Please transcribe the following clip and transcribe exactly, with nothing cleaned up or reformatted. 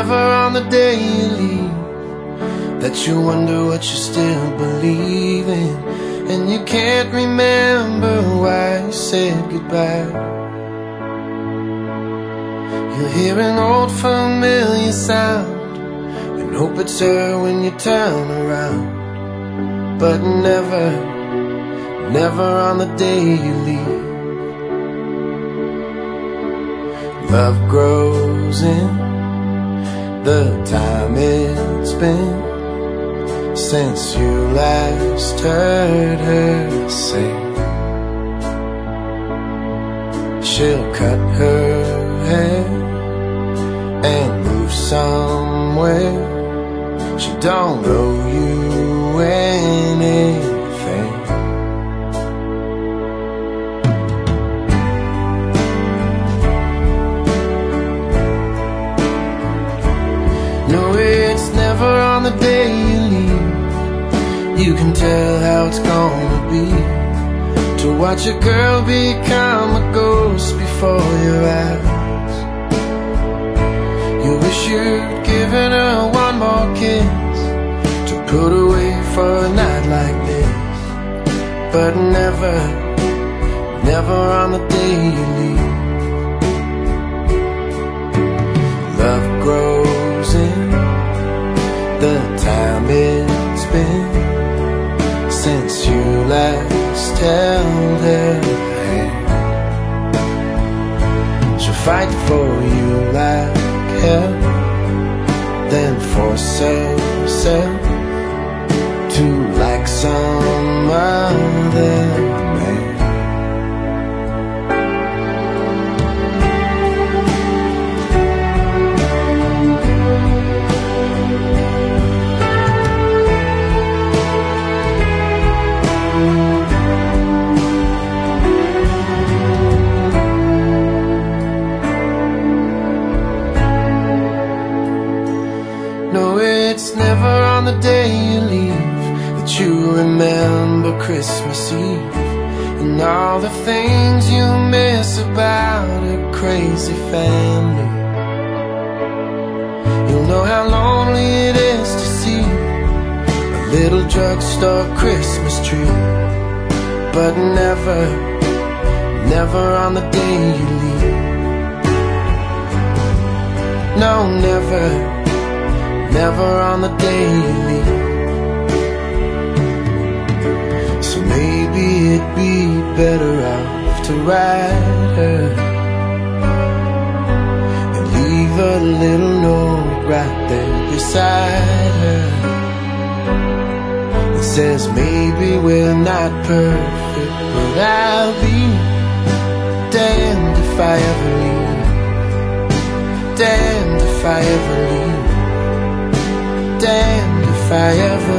never on the day you leave that you wonder what you still believe in, and you can't remember why you said goodbye. You'll hear an old familiar sound and hope it's her when you turn around, but never, never on the day you leave. Love grows in the time it's been since you last heard her say she'll cut her hair and move somewhere. She don't owe you anything. No, it's never on the day you leave. You can tell how it's gonna be to watch a girl become a ghost before your eyes. You wish you'd given her one more kiss to put away for a night like this, but never, never on the day you leave. Love grows in the time it's been since you last held her hand. She'll fight for you like hell, then force herself to like some other man. No, it's never on the day you leave that you remember Christmas Eve and all the things you miss about a crazy family. You'll know how lonely it is to see a little drugstore Christmas tree, but never, never on the day you leave. No, never, never on the day you leave. So maybe it'd be better off to write her and leave a little note right there beside her that says maybe we're not perfect, but I'll be damned if I ever leave, damned if I ever leave, damned if I ever